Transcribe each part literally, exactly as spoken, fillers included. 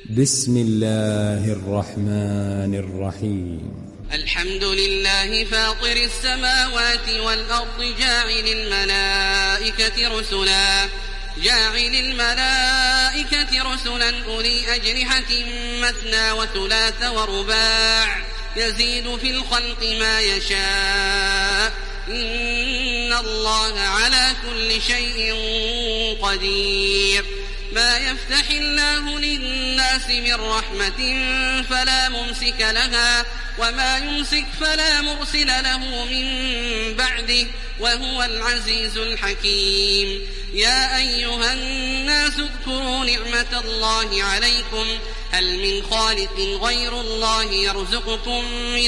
بسم الله الرحمن الرحيم. الحمد لله فاطر السماوات والأرض جاعل الملائكة رسلا جاعل الملائكة رسلا أولي أجنحة مثنى وثلاث ورباع يزيد في الخلق ما يشاء إن الله على كل شيء قدير. ما يفتح الله للناس من رحمة فلا ممسك لها وما يمسك فلا مرسل له من بعده وهو العزيز الحكيم. يا أيها الناس اذكروا نعمة الله عليكم هل من خالق غير الله يرزقكم من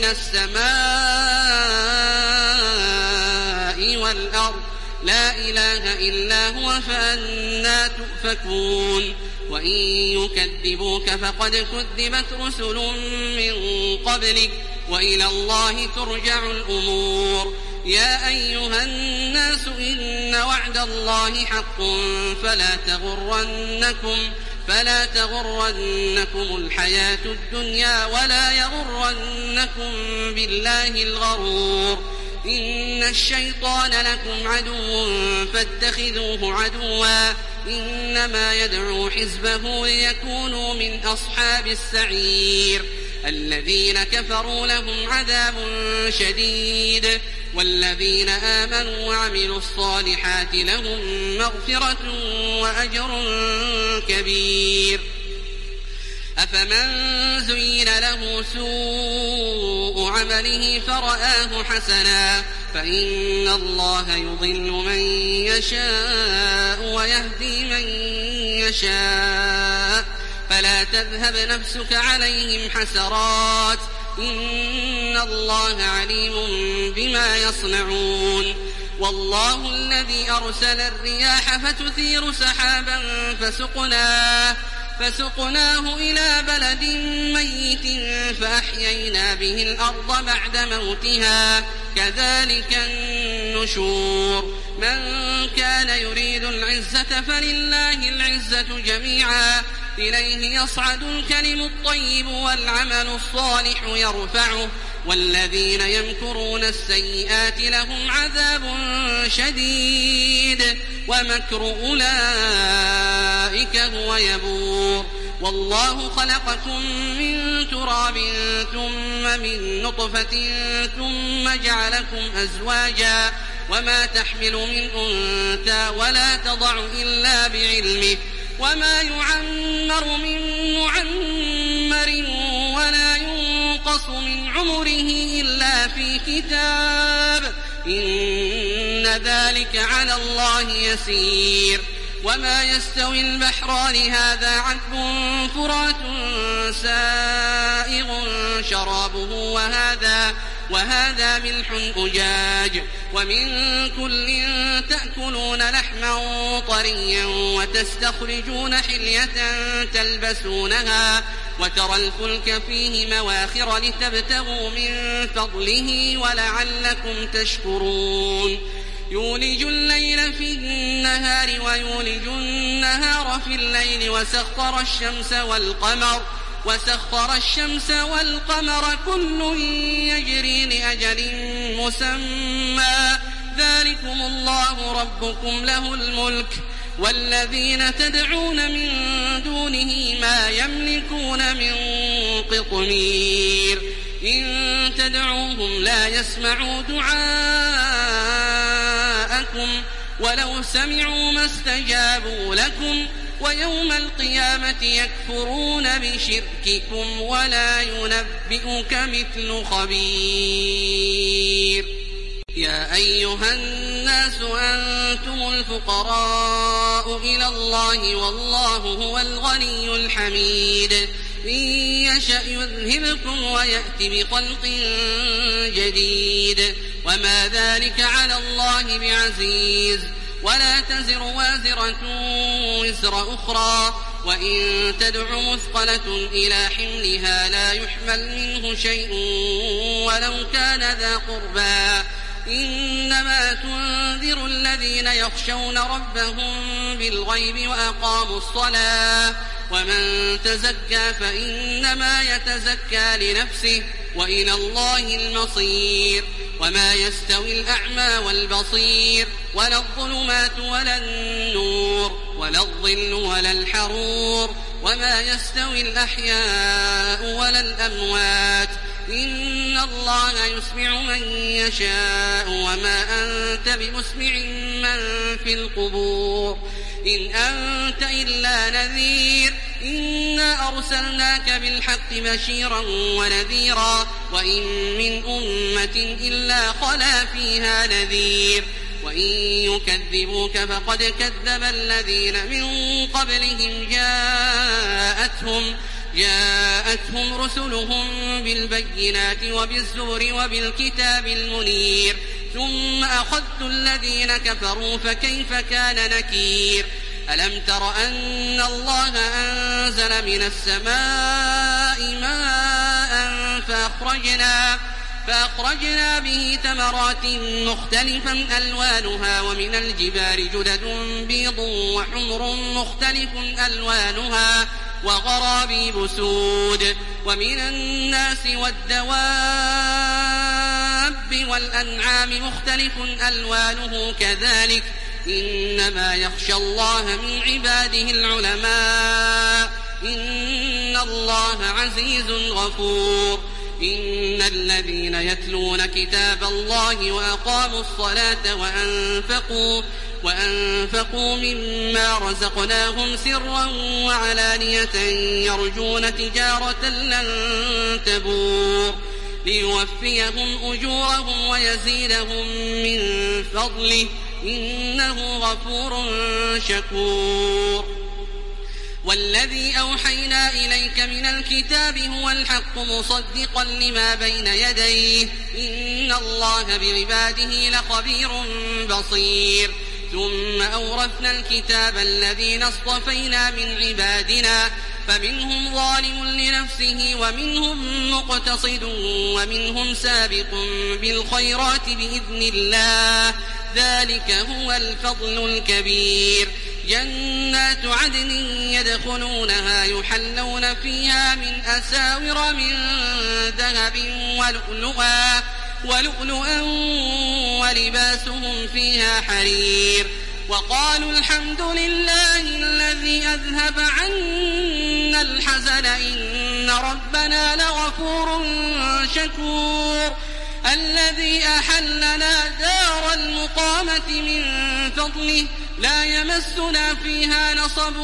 السماء والأرض لا إله إلا هو فأنى تؤفكون. وإن يكذبوك فقد كذبت رسل من قبلك وإلى الله ترجع الأمور. يا أيها الناس إن وعد الله حق فلا تغرنكم فلا تغرنكم الحياة الدنيا ولا يغرنكم بالله الغرور. إن الشيطان لكم عدو فاتخذوه عدوا إنما يدعو حزبه ليكونوا من أصحاب السعير. الذين كفروا لهم عذاب شديد والذين آمنوا وعملوا الصالحات لهم مغفرة وأجر كبير. أفمن زين له سوء عمله فرآه حسنا فإن الله يضل من يشاء ويهدي من يشاء فلا تذهب نفسك عليهم حسرات إن الله عليم بما يصنعون. والله الذي أرسل الرياح فتثير سحابا فسقناه فسقناه إلى بلد ميت فأحيينا به الأرض بعد موتها كذلك النشور. من كان يريد العزة فلله العزة جميعا إليه يصعد الكلم الطيب والعمل الصالح يرفعه والذين يمكرون السيئات لهم عذاب شديد ومكر أولئك هو يبور. والله خلقكم من تراب ثم من نطفة ثم جعلكم أزواجا وما تحمل من أنثى ولا تضع إلا بعلمه وما يعمر من معمر ولا ينقص من عمره إلا في كتاب إن ذلك على الله يسير. وما يستوي البحران هذا عذب فرات سائغ شرابه وهذا وهذا ملح أجاج ومن كل تأكلون لحما طريا وتستخرجون حلية تلبسونها وترى الفلك فيه مواخر لتبتغوا من فضله ولعلكم تشكرون. يولج الليل في النهار ويولج النهار في الليل وسخر الشمس والقمر وسخر الشمس والقمر كل يجري لأجل مسمى ذلكم الله ربكم له الملك والذين تدعون من دونه ما يملكون من قطمير. إن تدعوهم لا يسمعوا دعاءكم ولو سمعوا ما استجابوا لكم ويوم القيامة يكفرون بشرككم ولا ينبئك مثل خبير. يا أيها الناس أنتم الفقراء إلى الله والله هو الغني الحميد. إن يشأ يذهبكم ويأتي بخلق جديد وما ذلك على الله بعزيز. ولا تزر وازرة وزر أخرى وإن تدع مثقلة إلى حملها لا يحمل منه شيء ولو كان ذا قربى إنما تنذر الذين يخشون ربهم بالغيب وأقاموا الصلاة ومن تزكى فإنما يتزكى لنفسه وإلى الله المصير وما يستوي الأعمى والبصير ولا الظلمات ولا النور ولا الظل ولا الحرور وما يستوي الأحياء ولا الأموات إن الله يسمع من يشاء وما أنت بمسمع من في القبور إن أنت إلا نذير إنا أرسلناك بالحق بشيرا ونذيرا وإن من أمة إلا خلا فيها نذير وإن يكذبوك فقد كذب الذين من قبلهم جاءتهم جاءتهم رسلهم بالبينات وبالزبر وبالكتاب المنير ثم أخذت الذين كفروا فكيف كان نكير ألم تر أن الله أنزل من السماء ماء فأخرجنا فأخرجنا به ثمرات مختلفا ألوانها ومن الجبال جدد بيض وحمر مختلف ألوانها وغرابيب سود ومن الناس والدواب والأنعام مختلف ألوانه كذلك إنما يخشى الله من عباده العلماء إن الله عزيز غفور إن الذين يتلون كتاب الله وأقاموا الصلاة وأنفقوا وأنفقوا مما رزقناهم سرا وعلانية يرجون تجارة لن تبور ليوفيهم أجورهم ويزيدهم من فضله إنه غفور شكور والذي أوحينا إليك من الكتاب هو الحق مصدقا لما بين يديه إن الله بعباده لخبير بصير ثم أورثنا الكتاب الذين اصطفينا من عبادنا فمنهم ظالم لنفسه ومنهم مقتصد ومنهم سابق بالخيرات بإذن الله ذلك هو الفضل الكبير جنات عدن يدخلونها يحلون فيها من أساور من ذهب ولؤلؤا ولؤلؤا ولباسهم فيها حرير وقالوا الحمد لله الذي أذهب عنا الحزن إن ربنا لغفور شكور الذي أحلنا دار المقامة من فضله لا يمسنا فيها نصب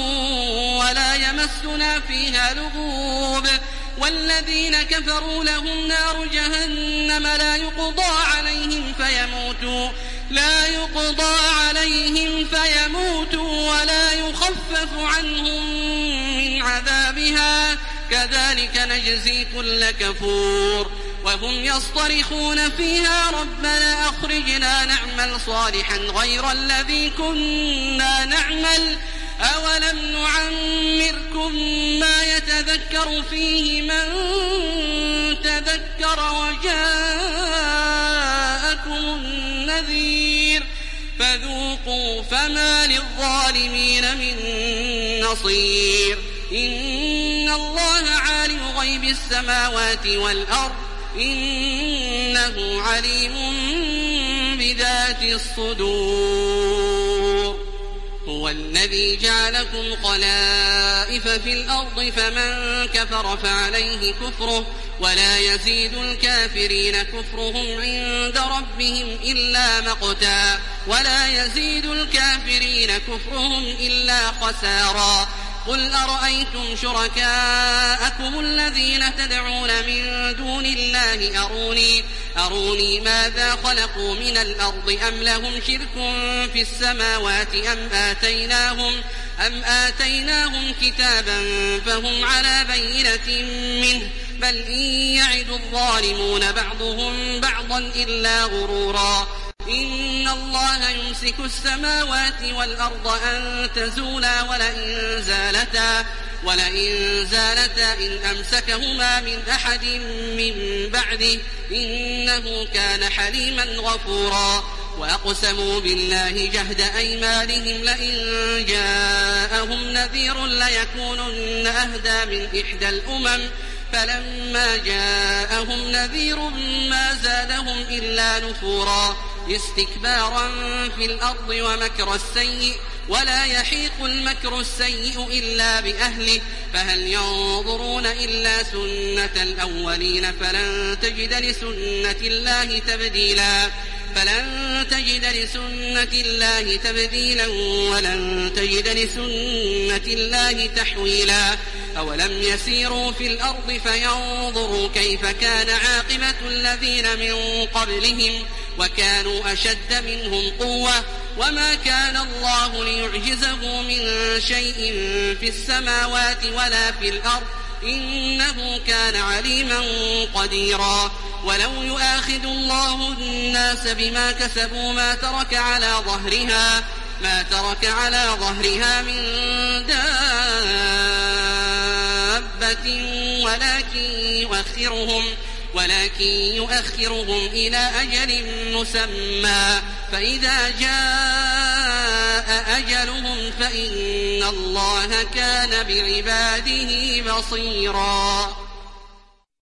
ولا يمسنا فيها لغوب والذين كفروا لهم نار جهنم لا يقضى عليهم فيموتوا لا يقضى عليهم فيموتوا ولا يخفف عنهم من عذابها كذلك نجزي كل كفور وهم يصطرخون فيها ربنا أخرجنا نعمل صالحا غير الذي كنا نعمل أولم نعمركم ما يتذكر فيه من تذكر وجاءكم النذير فذوقوا فما للظالمين من نصير إن الله عالم غيب السماوات والأرض إنه عليم بذات الصدور هو الذي جعلكم خلائف في الأرض فمن كفر فعليه كفره ولا يزيد الكافرين كفرهم عند ربهم إلا مقتا ولا يزيد الكافرين كفرهم إلا خسارا قل أرأيتم شركاءكم الذين تدعون من دون الله أروني, أروني ماذا خلقوا من الأرض أم لهم شرك في السماوات أم آتيناهم, أم آتيناهم كتابا فهم على بينة منه بل إن يعد الظالمون بعضهم بعضا إلا غرورا إن الله يمسك السماوات والأرض أن تزولا ولئن زالتا ولئن زالتا إن أمسكهما من أحد من بعده إنه كان حليما غفورا وأقسموا بالله جهد أيمانهم لئن جاءهم نذير ليكونن أهدى من إحدى الأمم فلما جاءهم نذير ما زادهم إلا نفورا استكبارا في الأرض ومكر السيء ولا يحيق المكر السيء إلا بأهله فهل ينظرون إلا سنة الأولين فلن تجد لسنة الله تبديلا فلن تجد لسنة الله تبديلا ولن تجد لسنة الله تحويلا أولم يسيروا في الأرض فينظروا كيف كان عاقبة الذين من قبلهم وكانوا أشد منهم قوة وما كان الله ليعجزه من شيء في السماوات ولا في الأرض إنه كان عليما قديرا ولو يؤاخذ الله الناس بما كسبوا ما ترك على ظهرها ما ترك على ظهرها من دابة ولكن يؤخرهم ولكن يؤخرهم إلى أجل مسمى فإذا جاء أجلهم فإن الله كان بعباده بصيرا.